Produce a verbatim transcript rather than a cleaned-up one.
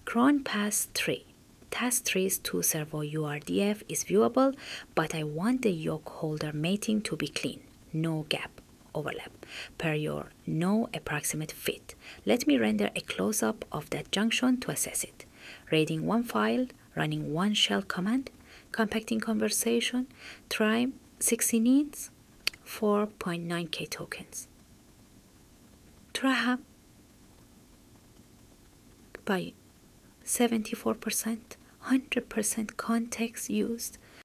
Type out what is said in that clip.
cron pass three. Task three's two servo U R D F is viewable, but I want the yoke holder mating to be clean, no gap overlap, per your no approximate fit. Let me render a close-up of that junction to assess it. Reading one file, running one shell command, compacting conversation, trim sixty needs, four point nine K tokens. Traham by seventy-four percent, one hundred percent context used,